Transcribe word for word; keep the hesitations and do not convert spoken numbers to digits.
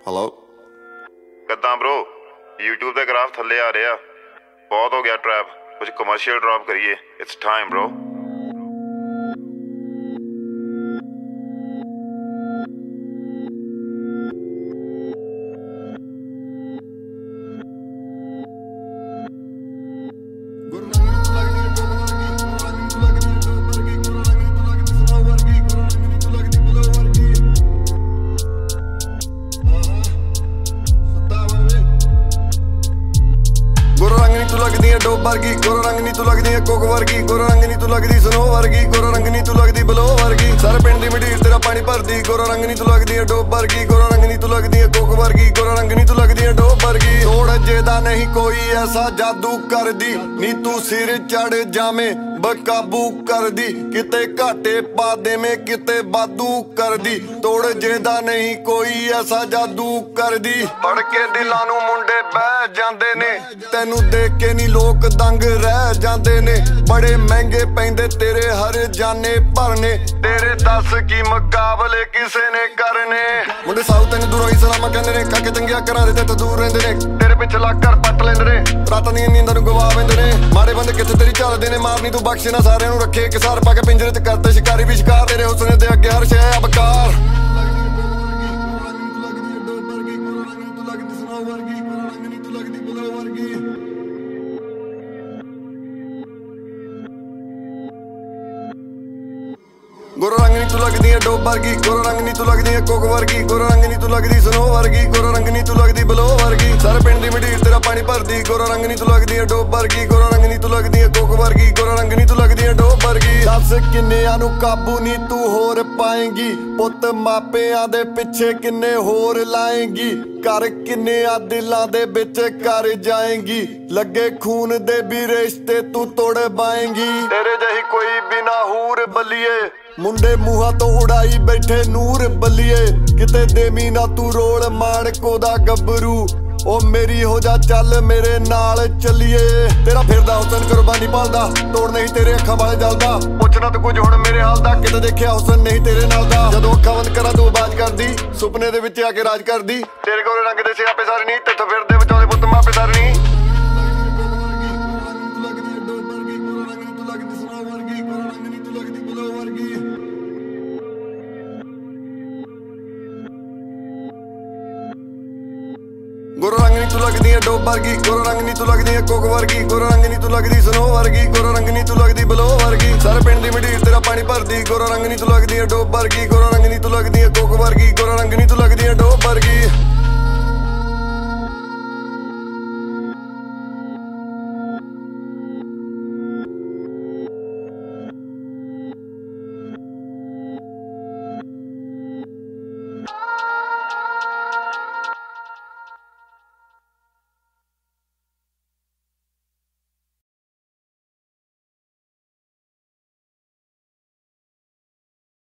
hello ਕਿੱਦਾਂ bro YouTube ਤੇ graph ਥੱਲੇ ਆ ਰਿਹਾ ਬਹੁਤ ਹੋ ਗਿਆ ਟਰੈਪ ਕੁਝ ਕਮਰਸ਼ੀਅਲ ਡ੍ਰੌਪ ਕਰੀਏ ਇਟਸ ਟਾਈਮ ਬ్రో लगदी है डोब वर्गी गोरा रंग नी तू लगदी है कोक वर्गी गोरा रंग नी तू लगदी स्नो वर्गी गोरा रंग नी तू लगदी बलो वर्गी सारे पिंड दी मंडीर तेरा पानी भरदी गोरा रंग नी तू लगदी है डोब वर्गी गोरा रंग नी तू लगदी है कोक वर्गी गोरा रंग नी तू लगदी है डोब वर्गी थोड़ा जेदा नहीं कोई ऐसा जादू कर दी नी तू सिर चढ़ जामे बकाबू कर दी किते घाटे पा दे में किते बादू कर दी तोड़ जेदा नहीं कोई ऐसा जादू कर दी पढ़ के दिलां नू मुंडे बह जांदे ने तैनू देख के नी लोक दंग रह जांदे ने बड़े महंगे पैंदे तेरे हर जाने भरने तेरे दस की मुकाबले किसे ने करने मुंडे साउथ तैनू दूरों ही सलामा कहंदे ने काके चंगिया घरां दे ते दूर रहिंदे ने तेरे पिछे लग कर पट लैंदे ने रातां दी नींदां नू गवा वैंदे ने माड़े बंदे किथे तेरी चलदे ने मारनी तू बख्शे ना सारिਆਂ ਨੂੰ ਰੱਖੇ ਕਿਸਾਰ ਪਾ ਕੇ ਪਿੰਜਰੇ ਤੇ ਕਰਤੇ ਸ਼ਿਕਾਰੀ ਵੀ ਸ਼ਿਕਾਰ ਤੇਰੇ ਹੁਸਨ ਦੇ ਅੱਗੇ ਹਰ ਸ਼ੈ ਅਬਕਾਰ गोरा रंग नी तू लगदी है डोब वर्गी गोरा रंग नी तू लगदी है कोक वर्गी गोरा रंग नी तू लगदी स्नो वर्गी गोरा रंग नी तू लगदी बलो वर्गी सारे पिंड दी मंडीर तेरा पानी भरदी गोरा रंग नी तू लगदी है डोब वर्गी गोरा रंग नी तू लगदी है कोक वर्गी गोरा रंग नी तू लगदी है डोब वर्गी दस किन्नियां नू काबू नी तू होर पाएंगी पुੱਤ ਮਾਪਿਆਂ ਦੇ ਪਿੱਛੇ ਕਿੰਨੇ ਹੋਰ ਲਾਏਂਗੀ ਕਰ ਕਿੰਨਿਆਂ ਦਿਲਾਂ ਦੇ ਵਿੱਚ ਕਰ ਜਾਏਂਗੀ ਲੱਗੇ ਖੂਨ ਦੇ ਵੀ ਰਿਸ਼ਤੇ ਤੂੰ ਤੋੜ ਬਾਏਂਗੀ ਤੇਰੇ ਜਿਹੀ ਕੋਈ ਬਿਨਾ ਹੂਰ ਬੱਲੀਏ ਮੁੰਡੇ ਮੂੰਹਾਂ ਤੋਂ ਉਡਾਈ ਬੈਠੇ ਨੂਰ ਬੱਲੀਏ ਕਿਤੇ ਦੇਵੀ ਨਾ ਤੂੰ ਰੋਲ ਮਾਣਕੋ ਦਾ ਗੱਭਰੂ ਉਹ ਮੇਰੀ ਹੋ ਜਾ ਚੱਲ ਮੇਰੇ ਨਾਲ ਚੱਲੀਏ ਤੇਰਾ ਫਿਰਦਾ ਹੁਸਨ ਕੁਰਬਾਨੀ ਪਾਲਦਾ ਤੋੜ ਨਹੀਂ ਤੇਰੇ ਅੱਖਾਂ ਵਾਲੇ ਜਲਦਾ ਪੁੱਛਣਾ ਤੂੰ ਕੁਝ ਹੁਣ ਮੇਰੇ ਹਾਲ ਦਾ ਕਿਤੇ ਦੇਖਿਆ ਹੁਸਨ ਨਹੀਂ ਤੇਰੇ ਨਾਲ ਦਾ ਜਦੋਂ ਅੱਖਾਂ ਬੰਦ ਕਰਾਂ ਤੂੰ ਆਵਾਜ਼ ਕਰਦੀ ਸੁਪਨੇ ਦੇ ਵਿੱਚ ਆ ਕੇ ਰਾਜ ਕਰਦੀ ਤੇਰੇ ਗੋਰੇ ਰੰਗ ਦੇ ਸਿਆਪੇ ਸਾਰੇ ਨਹੀਂ ਤੇਥੋਂ ਫਿਰਦੇ ਵਿਚਾਲੇ ਪੁੱਤ ਮਾਪੇ ਸਾਰੇ ਨਹੀਂ गोरा रंग नी तू लगदी है डोब वर्गी गोरा रंग नी तू लगदी है कोक वर्गी गोरा रंग नी तू लगदी स्नो वर्गी गोरा रंग नी तू लगदी बलो वर्गी सारे पिंड दी मंडीर तेरा पानी भरदी गोरा रंग नी तू लगदी है डोब वर्गी गोरा रंग नी तू लगदी है कोक वर्गी